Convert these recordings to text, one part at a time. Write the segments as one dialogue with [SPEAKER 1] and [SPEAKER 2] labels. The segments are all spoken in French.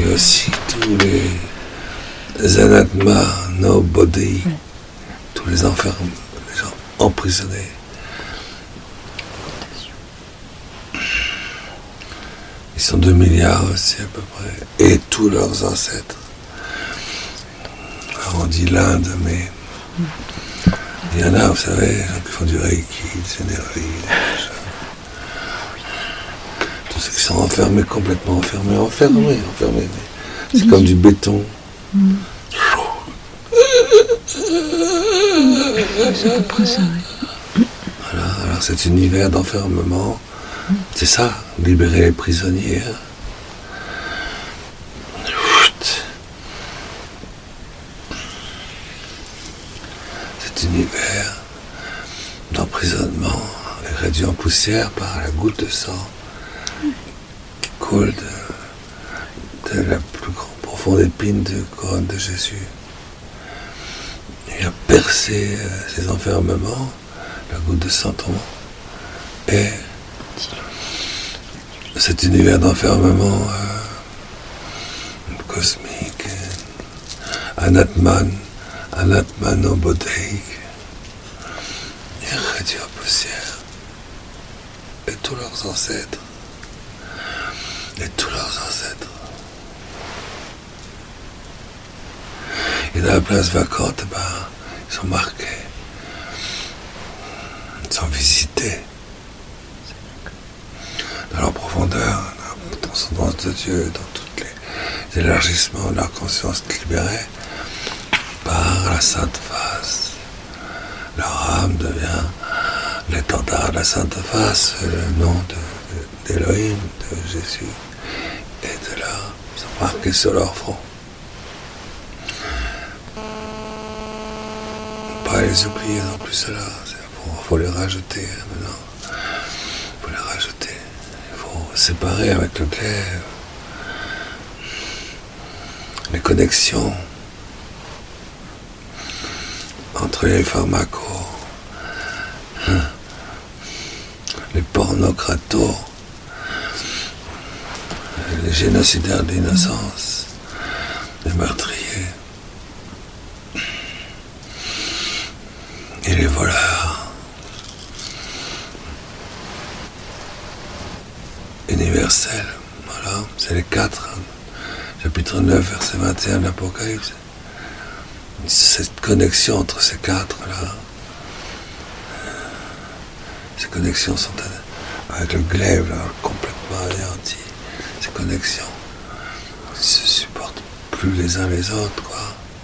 [SPEAKER 1] Et aussi tous les anathemas, nobody, tous les enfermés, les gens emprisonnés. Ils sont 2 milliards aussi à peu près. Et tous leurs ancêtres. Alors on dit l'Inde, mais il y en a, vous savez, les gens qui font du reiki, du énergie, tous ceux qui sont enfermés, complètement enfermés. C'est comme du béton.
[SPEAKER 2] C'est à peu près ça, oui.
[SPEAKER 1] Voilà, alors cet univers d'enfermement, c'est ça, libérer les prisonniers. Cet univers d'emprisonnement est réduit en poussière par la goutte de sang qui coule de la plus profonde épine de couronne de Jésus. Il a percé ces enfermements, la goutte de sang tombe, et cet univers d'enfermement cosmique, anatmanobodhéique, est réduit en poussière. Et tous leurs ancêtres, Et dans la place vacante, ils sont marqués, ils sont visités dans leur profondeur, dans la transcendance de Dieu, dans tous les élargissements de leur conscience libérée par la Sainte Face. Leur âme devient l'étendard de la Sainte Face, le nom d'Élohim, de Jésus, et de là, ils sont marqués sur leur front. Pas les oublier non plus cela, il faut les rajouter maintenant. Il faut les rajouter. Il faut séparer avec le clair les connexions entre les pharmacos, les pornocratos, les génocidaires de l'innocence, les meurtriers et les voleurs universels. Voilà, c'est les 4, chapitre 9, verset 21 de l'Apocalypse. Cette connexion entre ces 4-là, ces connexions sont avec le glaive là, complètement anéanti. Ces connexions, ils ne se supportent plus les uns les autres, quoi.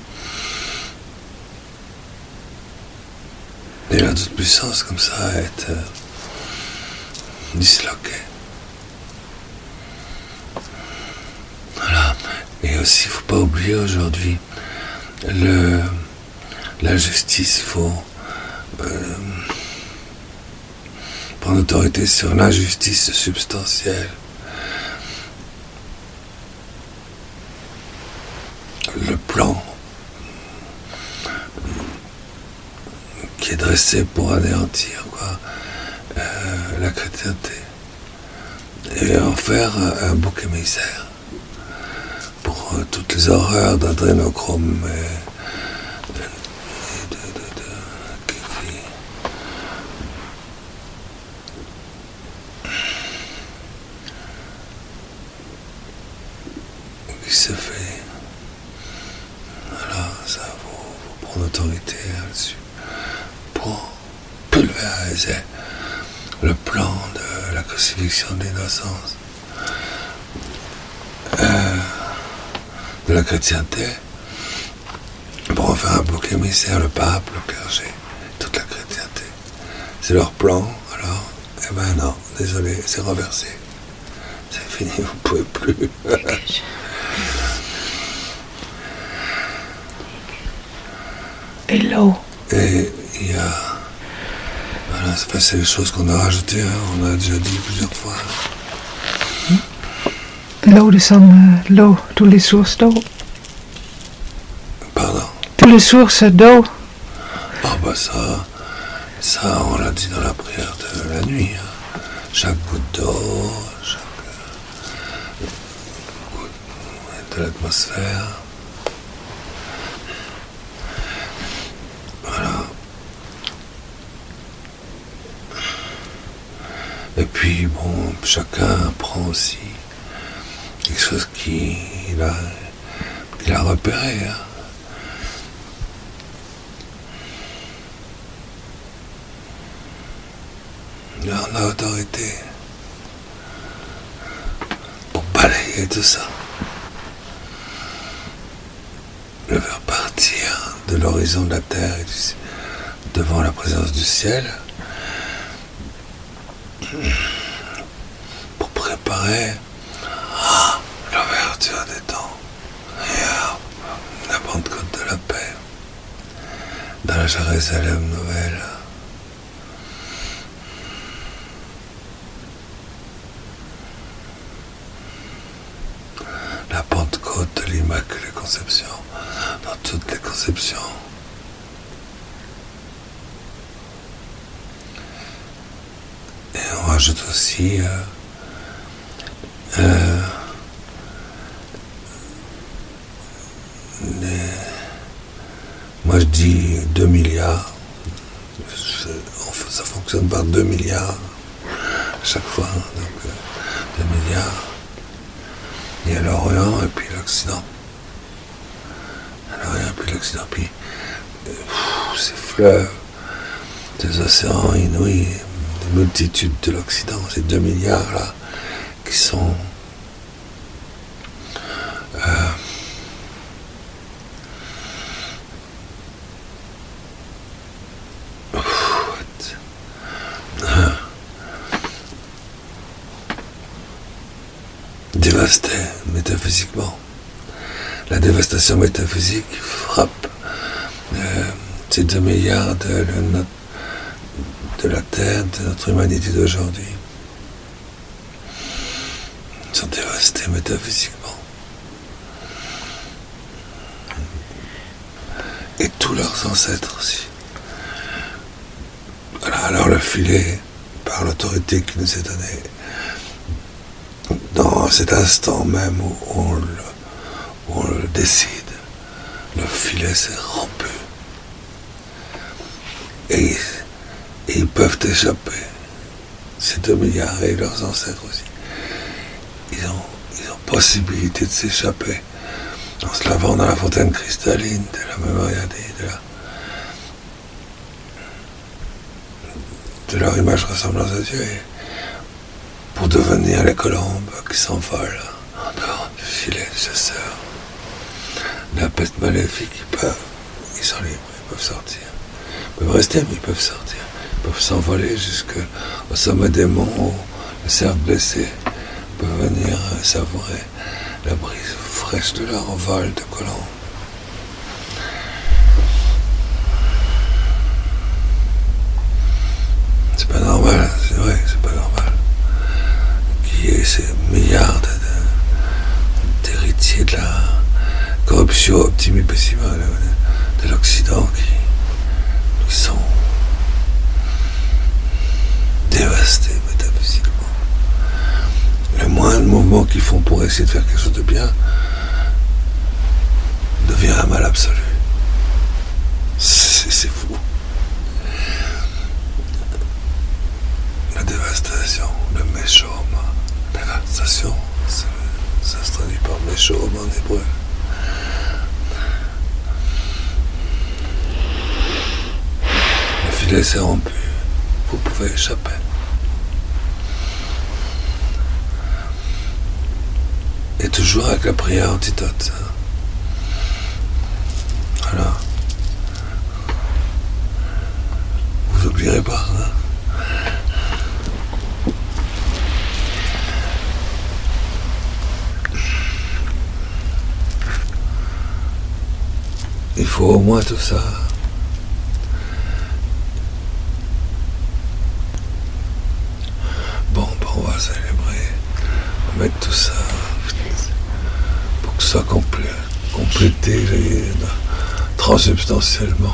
[SPEAKER 1] Et la toute puissance comme ça est disloquée. Voilà. Et aussi, il ne faut pas oublier aujourd'hui la justice. Il faut prendre autorité sur l'injustice substantielle. Le plan qui est dressé pour anéantir la chrétienté et en faire un bouc émissaire pour toutes les horreurs d'adrénochrome qui se fait. Voilà, ça faut prendre autorité là-dessus pour pulvériser le plan de la crucifixion de l'innocence, de la chrétienté, pour en faire un bouc émissaire, le pape, le clergé, toute la chrétienté. C'est leur plan, alors, eh ben non, désolé, c'est reversé. C'est fini, vous ne pouvez plus.
[SPEAKER 2] Et l'eau.
[SPEAKER 1] Et il y a... Voilà, c'est les choses qu'on a rajoutées, hein, on a déjà dit plusieurs fois.
[SPEAKER 2] L'eau descend, l'eau, toutes les sources d'eau.
[SPEAKER 1] Pardon?
[SPEAKER 2] Toutes les sources d'eau.
[SPEAKER 1] Ah bah ça on l'a dit dans la prière de la nuit. Hein. Chaque goutte d'eau, chaque goutte de l'atmosphère. Voilà. Et puis, bon, chacun prend aussi quelque chose qu'il a repéré. Hein. On a autorité pour balayer tout ça, le faire partir de l'horizon de la terre et devant la présence du ciel, pour préparer l'ouverture des temps et la Pentecôte de la paix dans la Jérusalem nouvelle. La Pentecôte de l'Immaculée Conception, dans toutes les conceptions. Et on rajoute aussi moi je dis 2 milliards. Ça fonctionne par 2 milliards chaque fois. Donc 2 milliards. Il y a l'Orient et puis l'Occident. L'Orient et puis l'Occident. Puis ces fleuves, ces océans inouïs, des multitudes de l'Occident, ces 2 milliards là, qui sont dévastés métaphysiquement. La dévastation métaphysique frappe ces 2 milliards de la Terre, de notre humanité d'aujourd'hui. Ils sont dévastés métaphysiquement. Et tous leurs ancêtres aussi. Voilà, alors le filet, par l'autorité qui nous est donnée, dans cet instant même où on le décide, le filet s'est rompu. Et ils peuvent échapper. Ces 2 milliards et leurs ancêtres aussi. Ils ont possibilité de s'échapper en se lavant dans la fontaine cristalline de la mémoriade, de leur image ressemblance à Dieu, et pour devenir les colombes qui s'envolent en dehors du filet du chasseur. La peste maléfique, ils sont libres, ils peuvent sortir. Ils peuvent rester, mais ils peuvent sortir. Ils peuvent s'envoler jusqu'au sommet des monts où le cerf blessé peut venir savourer la brise fraîche de leur vol de colombe. C'est pas normal, c'est vrai, c'est pas normal. Qu'il y ait ces milliards d'héritiers de la corruption optimipessima de l'Occident qui sont dévastés métaphysiquement. Le moindre mouvement qu'ils font pour essayer de faire quelque chose de bien devient un mal absolu. C'est fou. La dévastation, le méchome. Dévastation, ça se traduit par méchome en hébreu. Le filet s'est rompu. Vous pouvez échapper. Et toujours avec la prière antidote. Voilà. Vous oublierez pas. Hein. Il faut au moins tout ça. Bon, on va célébrer. On va mettre tout ça pour que ce soit complété transsubstantiellement.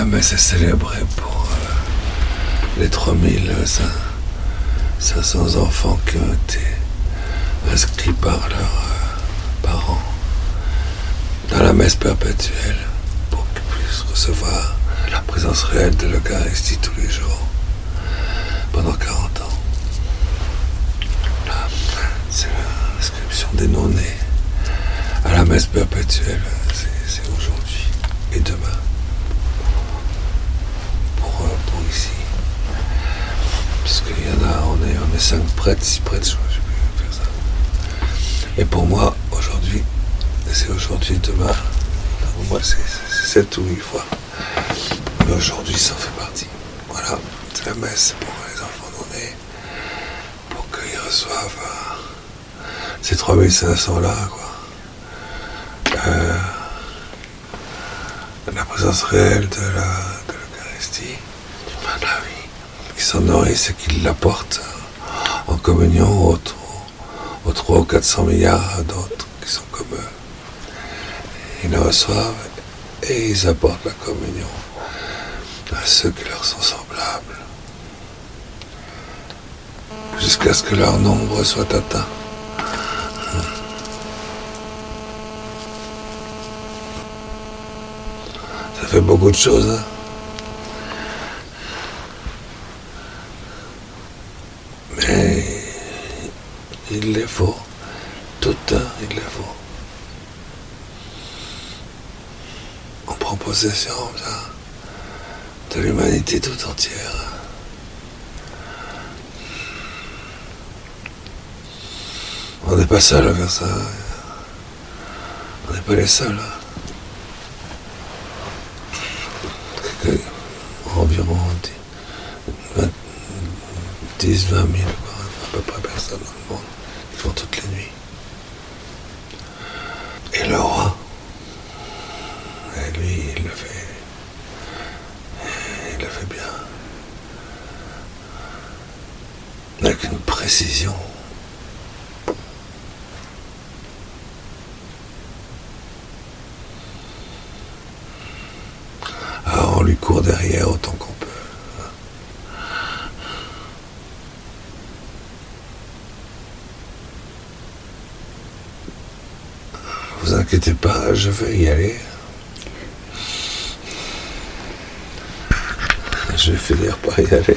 [SPEAKER 1] messe est célébrée pour les 3500 enfants qui ont été inscrits par leurs parents dans la messe perpétuelle pour qu'ils puissent recevoir la présence réelle de l'Eucharistie tous les jours pendant 40 ans. Là, c'est l'inscription des non-nés à la messe perpétuelle, c'est aujourd'hui et demain pour ici, puisqu'il y en a, on est 5 prêtres, 6 prêtres, je sais plus faire ça. Et pour moi, aujourd'hui, c'est aujourd'hui et demain. Pour moi, c'est 7 ou 8 fois. Mais aujourd'hui, ça en fait partie. Voilà, c'est la messe pour les enfants non-nés, pour qu'ils reçoivent ces 3500-là, quoi. La présence réelle de l'Eucharistie, du pain de la vie, qui s'en nourrissent et qui l'apportent en communion aux 300 ou 400 milliards d'autres qui sont comme eux. Ils la reçoivent et ils apportent la communion à ceux qui leur sont semblables, jusqu'à ce que leur nombre soit atteint. Ça fait beaucoup de choses, hein. Mais il les faut, toutes, il les faut. On prend possession de l'humanité tout entière. On n'est pas seul à faire ça. On n'est pas les seuls. Environ 10, 20 000, quoi, à peu près personnes dans le monde qui font toutes les nuits. Et le roi, et lui, il le fait bien, avec une précision. Alors on lui court derrière autant qu'on peut. Vous inquiétez pas, je vais y aller. Je vais finir par y aller.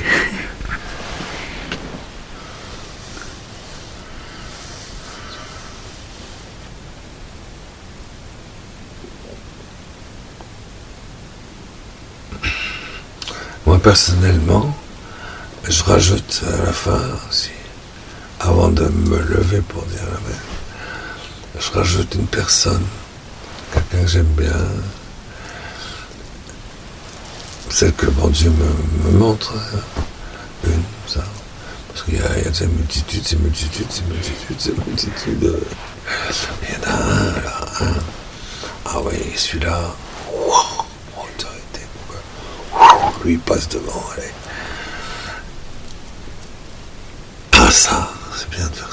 [SPEAKER 1] Moi personnellement, je rajoute à la fin aussi, avant de me lever pour dire la messe, je rajoute une personne, quelqu'un que j'aime bien, celle que le bon Dieu me montre, une, ça, parce qu'il y a ces multitudes, il y en a un, là, un, ah oui, celui-là, autorité, lui il passe devant, allez. Ah ça, c'est bien de faire ça.